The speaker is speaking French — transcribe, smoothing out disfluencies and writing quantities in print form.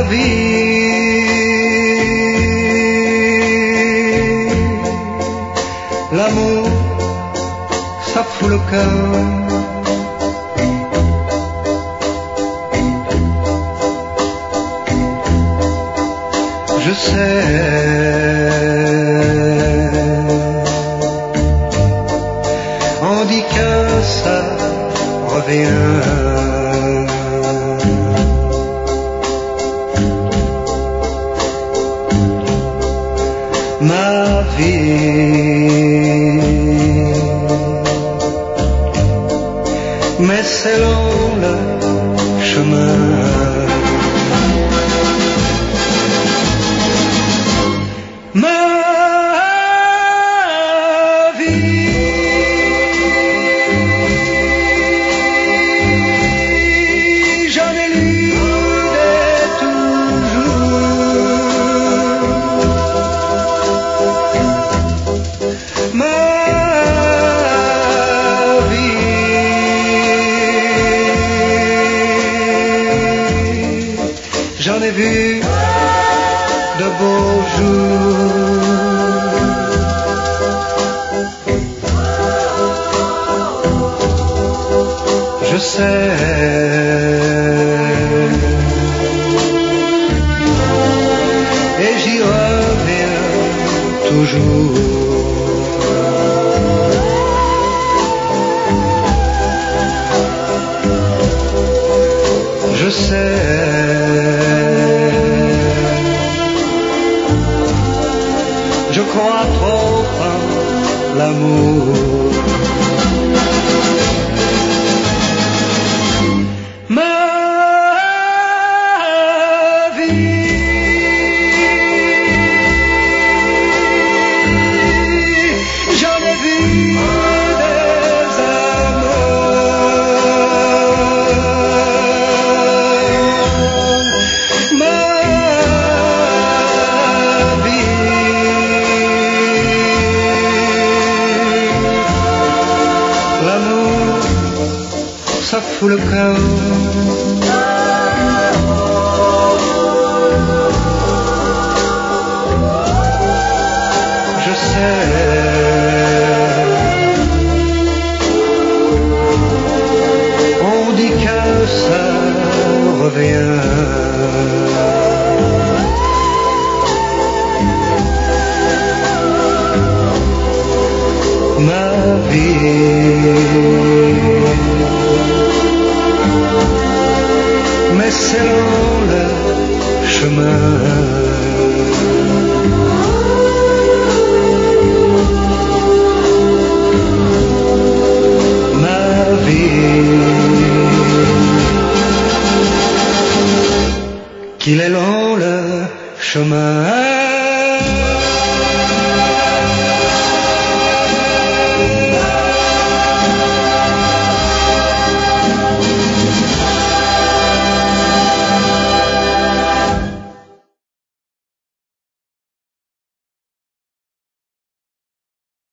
vie. L'amour, ça fout le cœur. Je sais, on dit que ça revient. Ma vie, mais c'est long le chemin. Ma vie, j'en ai lu des toujours. Ma vie, j'en ai vu de beaux jours. Je sais, et j'y reviens toujours. Je sais, je crois trop en l'amour. Ma vie, j'en ai vu des amours. Ma vie, l'amour, ça fout le cœur. Je sais, on dit que ça revient. Ma vie, mais c'est long le chemin. Ma vie, qu'il est long le chemin.